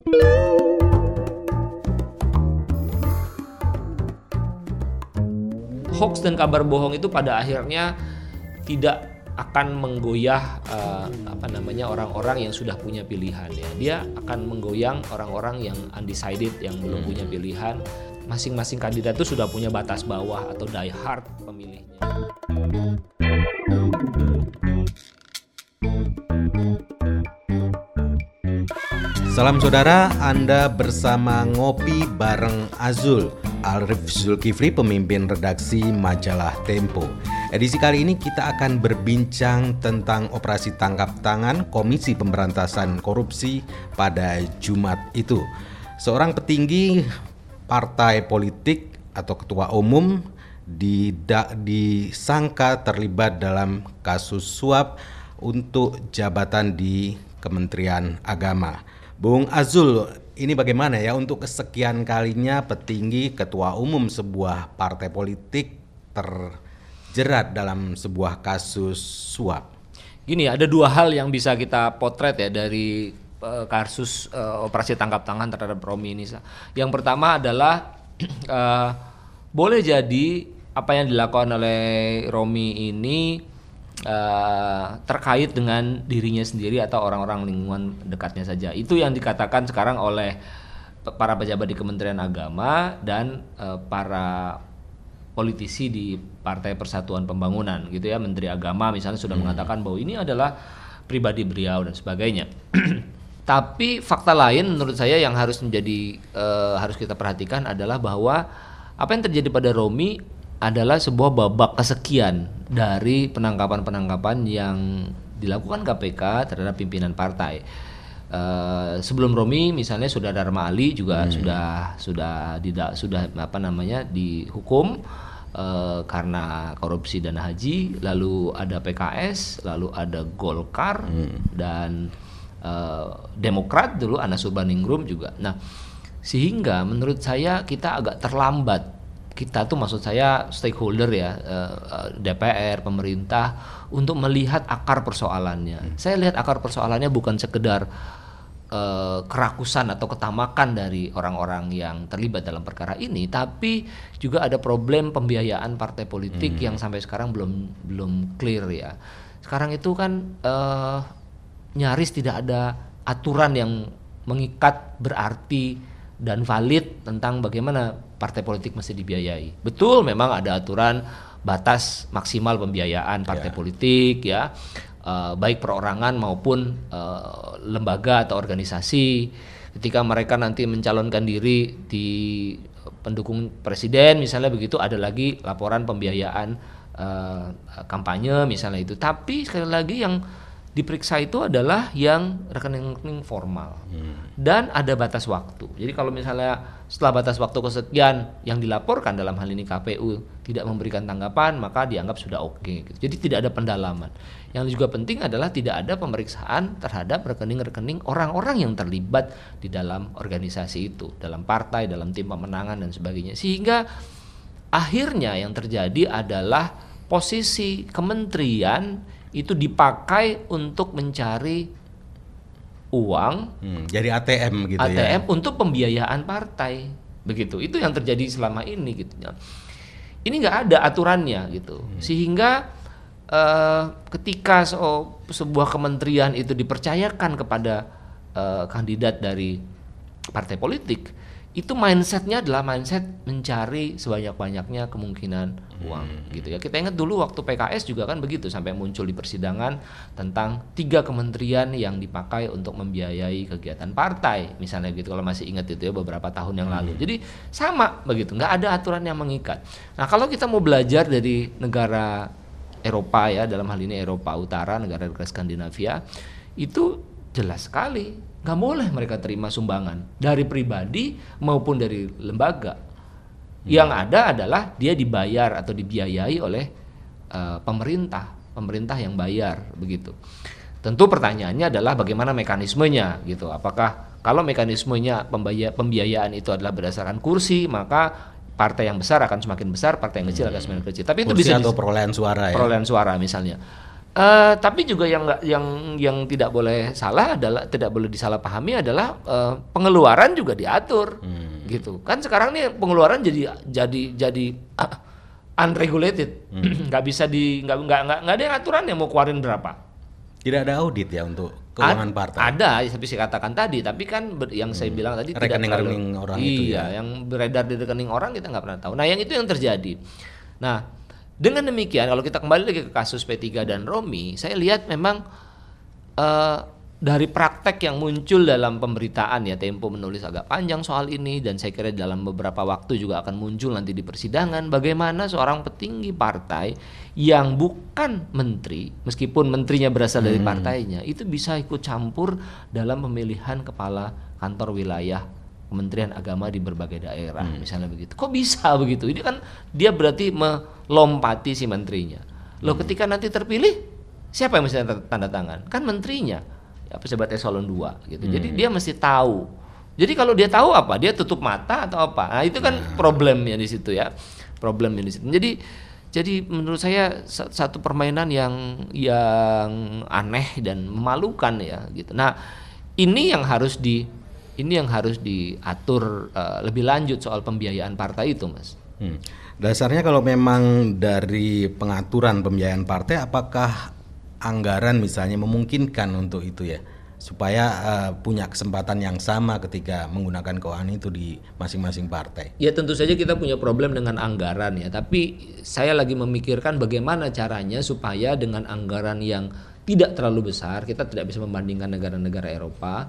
Hoax dan kabar bohong itu pada akhirnya tidak akan menggoyah orang-orang yang sudah punya pilihan ya. Dia akan menggoyang orang-orang yang undecided, yang belum punya pilihan. Masing-masing kandidat itu sudah punya batas bawah atau die hard pemilihnya. Salam saudara, Anda bersama Ngopi bareng Azul, Arif Zulkifli, pemimpin redaksi majalah Tempo. Edisi kali ini kita akan berbincang tentang operasi tangkap tangan Komisi Pemberantasan Korupsi pada Jumat itu. Seorang petinggi partai politik atau ketua umum disangka terlibat dalam kasus suap untuk jabatan di Kementerian Agama. Bung Azul, ini bagaimana ya untuk kesekian kalinya petinggi ketua umum sebuah partai politik terjerat dalam sebuah kasus suap? Gini, ada dua hal yang bisa kita potret ya dari kasus operasi tangkap tangan terhadap Romi ini. Yang pertama adalah boleh jadi apa yang dilakukan oleh Romi ini terkait dengan dirinya sendiri atau orang-orang lingkungan dekatnya saja. Itu yang dikatakan sekarang oleh para pejabat di Kementerian Agama dan para politisi di Partai Persatuan Pembangunan gitu ya. Menteri Agama misalnya sudah mengatakan bahwa ini adalah pribadi beliau dan sebagainya. Tapi fakta lain menurut saya yang harus kita perhatikan adalah bahwa apa yang terjadi pada Romi adalah sebuah babak kesekian dari penangkapan-penangkapan yang dilakukan KPK terhadap pimpinan partai. Sebelum Romi misalnya Saudara Dharma Ali juga sudah dihukum karena korupsi dana haji, lalu ada PKS, lalu ada Golkar dan Demokrat dulu Anas Urbaningrum juga. Nah, sehingga menurut saya kita agak terlambat. Kita tuh maksud saya stakeholder ya, DPR, pemerintah untuk melihat akar persoalannya. Saya lihat akar persoalannya bukan sekedar kerakusan atau ketamakan dari orang-orang yang terlibat dalam perkara ini, tapi juga ada problem pembiayaan partai politik yang sampai sekarang belum clear ya. Sekarang itu kan nyaris tidak ada aturan yang mengikat berarti dan valid tentang bagaimana partai politik mesti dibiayai. Betul, memang ada aturan batas maksimal pembiayaan partai politik ya, baik perorangan maupun lembaga atau organisasi. Ketika mereka nanti mencalonkan diri di pendukung presiden misalnya begitu, ada lagi laporan pembiayaan kampanye misalnya itu. Tapi sekali lagi yang diperiksa itu adalah yang rekening-rekening formal dan ada batas waktu. Jadi kalau misalnya setelah batas waktu kesekian yang dilaporkan dalam hal ini KPU tidak memberikan tanggapan, maka dianggap sudah oke. Gitu. Jadi tidak ada pendalaman. Yang juga penting adalah tidak ada pemeriksaan terhadap rekening-rekening orang-orang yang terlibat di dalam organisasi itu, dalam partai, dalam tim pemenangan dan sebagainya. Sehingga akhirnya yang terjadi adalah posisi kementerian itu dipakai untuk mencari uang, jadi ATM gitu ATM ya. Untuk pembiayaan partai, begitu. Itu yang terjadi selama ini gitu. Ini nggak ada aturannya gitu, sehingga ketika sebuah kementerian itu dipercayakan kepada kandidat dari partai politik, itu mindsetnya adalah mindset mencari sebanyak-banyaknya kemungkinan uang gitu ya. Kita ingat dulu waktu PKS juga kan begitu, sampai muncul di persidangan tentang 3 kementerian yang dipakai untuk membiayai kegiatan partai misalnya gitu, kalau masih ingat itu ya, beberapa tahun yang lalu. Jadi sama begitu, nggak ada aturan yang mengikat. Nah, kalau kita mau belajar dari negara Eropa ya, dalam hal ini Eropa Utara, negara-negara Skandinavia, itu jelas sekali nggak boleh mereka terima sumbangan dari pribadi maupun dari lembaga. Yang ada adalah dia dibayar atau dibiayai oleh pemerintah yang bayar begitu. Tentu pertanyaannya adalah bagaimana mekanismenya gitu. Apakah kalau mekanismenya pembiayaan itu adalah berdasarkan kursi, maka partai yang besar akan semakin besar, partai yang kecil akan semakin kecil. Tapi itu kursi bisa atau perolehan suara ya. Perolehan suara misalnya. Tapi juga yang tidak boleh salah adalah, tidak boleh disalahpahami adalah pengeluaran juga diatur, gitu. Kan sekarang nih pengeluaran jadi unregulated, nggak bisa nggak ada yang aturan yang mau keluarin berapa. Tidak ada audit ya untuk keuangan partai. Ada, tapi saya katakan tadi, tapi kan yang saya bilang tadi rekening orang itu ya. Yang beredar di rekening orang kita nggak pernah tahu. Nah, yang itu yang terjadi. Nah, dengan demikian, kalau kita kembali lagi ke kasus P3 dan Romi, saya lihat memang dari praktek yang muncul dalam pemberitaan ya, Tempo menulis agak panjang soal ini, dan saya kira dalam beberapa waktu juga akan muncul nanti di persidangan, bagaimana seorang petinggi partai yang bukan menteri, meskipun menterinya berasal dari partainya, itu bisa ikut campur dalam pemilihan kepala kantor wilayah Kementerian Agama di berbagai daerah, misalnya begitu. Kok bisa begitu? Ini kan dia berarti melompati si menterinya. Loh, ketika nanti terpilih, siapa yang mesti tanda tangan? Kan menterinya, ya, pejabat eselon 2 gitu. Jadi dia mesti tahu. Jadi kalau dia tahu apa? Dia tutup mata atau apa? Nah, itu kan problemnya di situ ya. Problemnya di situ. Jadi menurut saya satu permainan yang aneh dan memalukan ya gitu. Nah, ini yang harus diatur lebih lanjut soal pembiayaan partai itu, Mas. Dasarnya kalau memang dari pengaturan pembiayaan partai, apakah anggaran misalnya memungkinkan untuk itu ya, supaya punya kesempatan yang sama ketika menggunakan keuangan itu di masing-masing partai? Ya tentu saja kita punya problem dengan anggaran ya, tapi saya lagi memikirkan bagaimana caranya supaya dengan anggaran yang tidak terlalu besar, kita tidak bisa membandingkan negara-negara Eropa,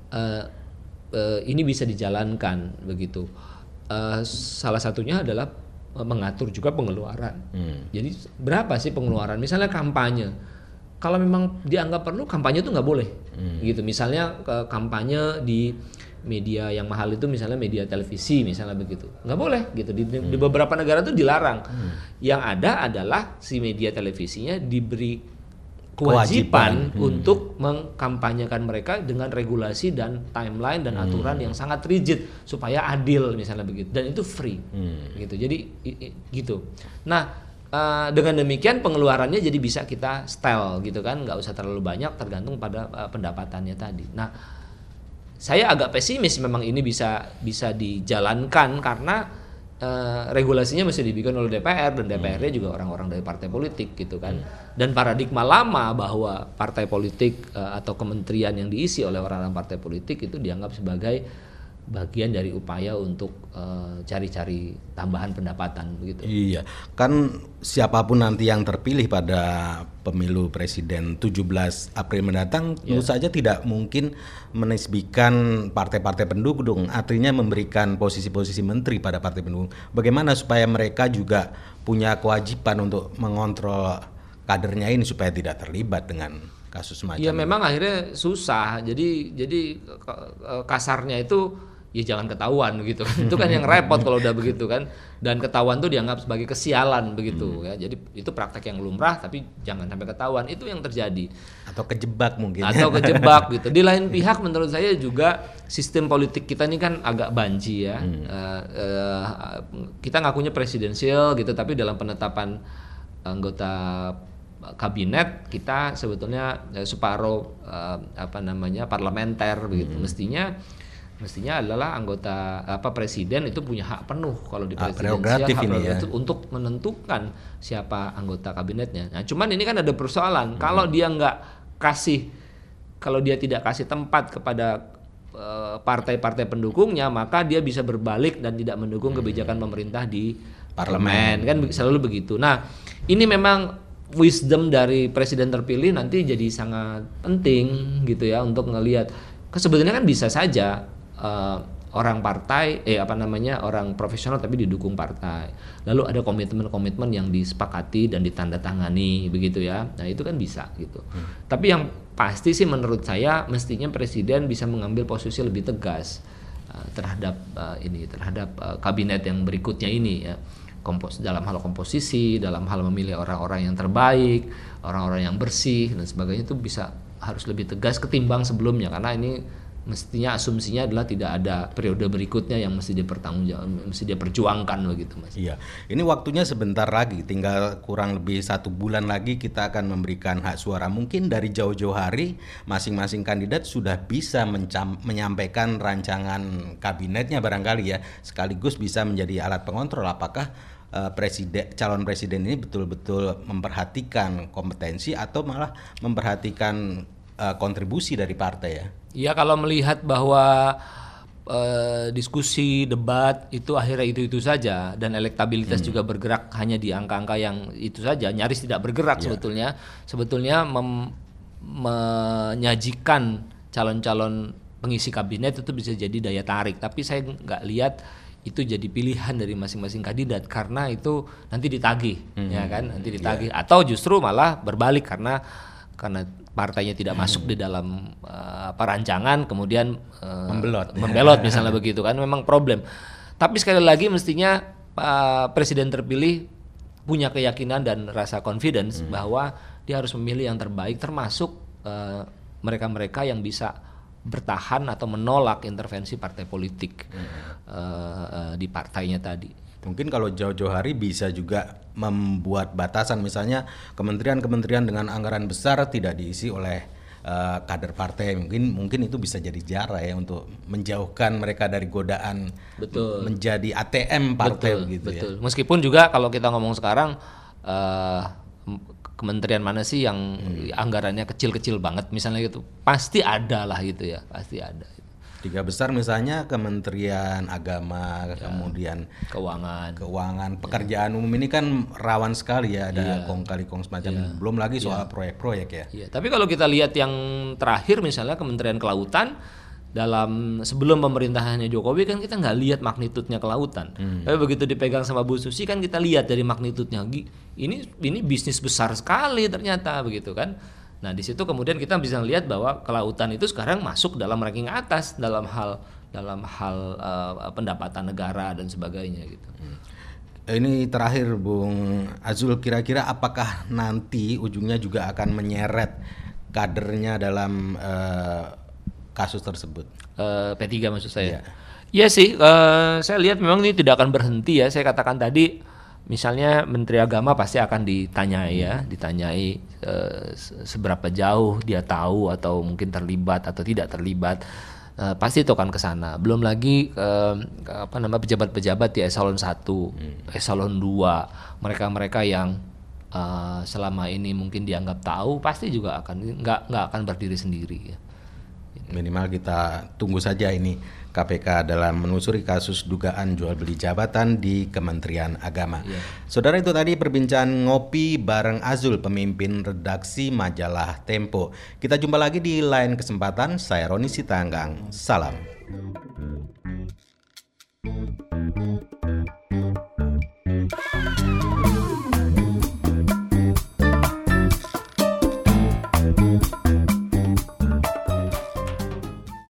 ini bisa dijalankan begitu. Salah satunya adalah mengatur juga pengeluaran. Jadi berapa sih pengeluaran? Misalnya kampanye, kalau memang dianggap perlu, kampanye itu nggak boleh, gitu. Misalnya kampanye di media yang mahal itu, misalnya media televisi, misalnya begitu, nggak boleh, gitu. Di beberapa negara itu dilarang. Yang ada adalah si media televisinya diberi kewajiban untuk mengkampanyekan mereka dengan regulasi dan timeline dan aturan yang sangat rigid supaya adil, misalnya begitu, dan itu free, gitu. Jadi gitu. Nah, dengan demikian pengeluarannya jadi bisa kita style, gitu kan, nggak usah terlalu banyak, tergantung pada pendapatannya tadi. Nah, saya agak pesimis memang ini bisa dijalankan karena regulasinya mesti dibikin oleh DPR, dan DPR-nya juga orang-orang dari partai politik, gitu kan. Dan paradigma lama bahwa partai politik atau kementerian yang diisi oleh orang-orang partai politik itu dianggap sebagai bagian dari upaya untuk cari-cari tambahan pendapatan, begitu. Iya, kan siapapun nanti yang terpilih pada pemilu presiden 17 April mendatang, tentu saja tidak mungkin menisbikan partai-partai pendukung, artinya memberikan posisi-posisi menteri pada partai pendukung. Bagaimana supaya mereka juga punya kewajiban untuk mengontrol kadernya ini supaya tidak terlibat dengan kasus macam ya ini? Memang akhirnya susah. Jadi kasarnya itu ya jangan ketahuan gitu. Itu kan yang repot kalau udah begitu kan. Dan ketahuan tuh dianggap sebagai kesialan begitu ya. Jadi itu praktek yang lumrah, tapi jangan sampai ketahuan. Itu yang terjadi. Atau kejebak mungkin. Atau kejebak gitu. Di lain pihak menurut saya juga sistem politik kita ini kan agak banci ya. Kita ngakunya presidensial gitu, tapi dalam penetapan anggota kabinet kita sebetulnya separuh parlementer begitu. Mestinya adalah anggota presiden itu punya hak penuh kalau di presidensial, untuk menentukan siapa anggota kabinetnya. Nah, cuman ini kan ada persoalan. Kalau dia tidak kasih tempat kepada partai-partai pendukungnya, maka dia bisa berbalik dan tidak mendukung kebijakan pemerintah di parlemen. Kan selalu begitu. Nah, ini memang wisdom dari presiden terpilih nanti jadi sangat penting gitu ya, untuk ngelihat sebenarnya kan bisa saja orang profesional tapi didukung partai, lalu ada komitmen-komitmen yang disepakati dan ditandatangani begitu ya. Nah, itu kan bisa gitu. Tapi yang pasti sih menurut saya mestinya presiden bisa mengambil posisi lebih tegas terhadap kabinet yang berikutnya ini ya. Dalam hal komposisi, dalam hal memilih orang-orang yang terbaik, orang-orang yang bersih dan sebagainya, itu harus lebih tegas ketimbang sebelumnya, karena ini mestinya asumsinya adalah tidak ada periode berikutnya yang mesti mesti diperjuangkan begitu, Mas. Iya, ini waktunya sebentar lagi, tinggal kurang lebih 1 bulan lagi kita akan memberikan hak suara. Mungkin dari jauh-jauh hari masing-masing kandidat sudah bisa menyampaikan rancangan kabinetnya barangkali ya, sekaligus bisa menjadi alat pengontrol apakah calon presiden ini betul-betul memperhatikan kompetensi atau malah memperhatikan kontribusi dari partai ya. Ya, kalau melihat bahwa diskusi, debat itu akhirnya itu saja dan elektabilitas juga bergerak hanya di angka-angka yang itu saja, nyaris tidak bergerak sebetulnya menyajikan calon-calon pengisi kabinet itu bisa jadi daya tarik, tapi saya nggak lihat itu jadi pilihan dari masing-masing kandidat karena itu nanti ditagih, ya kan, nanti ditagih atau justru malah berbalik karena partainya tidak masuk di dalam rancangan, kemudian membelot misalnya begitu kan, memang problem. Tapi sekali lagi mestinya presiden terpilih punya keyakinan dan rasa confidence bahwa dia harus memilih yang terbaik, termasuk mereka-mereka yang bisa bertahan atau menolak intervensi partai politik di partainya tadi. Mungkin kalau jauh-jauh hari bisa juga membuat batasan, misalnya kementerian-kementerian dengan anggaran besar tidak diisi oleh kader partai. Mungkin itu bisa jadi cara ya untuk menjauhkan mereka dari godaan menjadi ATM partai begitu ya. Meskipun juga kalau kita ngomong sekarang kementerian mana sih yang anggarannya kecil-kecil banget misalnya gitu, pasti ada lah gitu ya, pasti ada. 3 besar misalnya Kementerian Agama, kemudian Keuangan, pekerjaan umum ini kan rawan sekali ya, ada kong kali kong semacam, belum lagi soal proyek-proyek ya. Tapi kalau kita lihat yang terakhir misalnya Kementerian Kelautan, sebelum pemerintahannya Jokowi kan kita nggak lihat magnitudenya kelautan. Tapi begitu dipegang sama Bu Susi kan kita lihat dari magnitudenya, ini bisnis besar sekali ternyata begitu kan. Nah di situ kemudian kita bisa lihat bahwa kelautan itu sekarang masuk dalam ranking atas dalam hal pendapatan negara dan sebagainya gitu. Ini terakhir Bung Azul, kira-kira apakah nanti ujungnya juga akan menyeret kadernya dalam kasus tersebut? P3 maksud saya. Iya sih, saya lihat memang ini tidak akan berhenti ya. Saya katakan tadi, misalnya Menteri Agama pasti akan ditanyai seberapa jauh dia tahu atau mungkin terlibat atau tidak terlibat. Pasti itu akan ke sana. Belum lagi pejabat-pejabat di eselon 1, eselon 2, mereka-mereka yang selama ini mungkin dianggap tahu, pasti juga akan nggak akan berdiri sendiri ya. Minimal kita tunggu saja ini KPK dalam menelusuri kasus dugaan jual beli jabatan di Kementerian Agama. Saudara, itu tadi perbincangan ngopi bareng Azul, pemimpin redaksi majalah Tempo. Kita jumpa lagi di lain kesempatan. Saya Roni Sitanggang. Salam.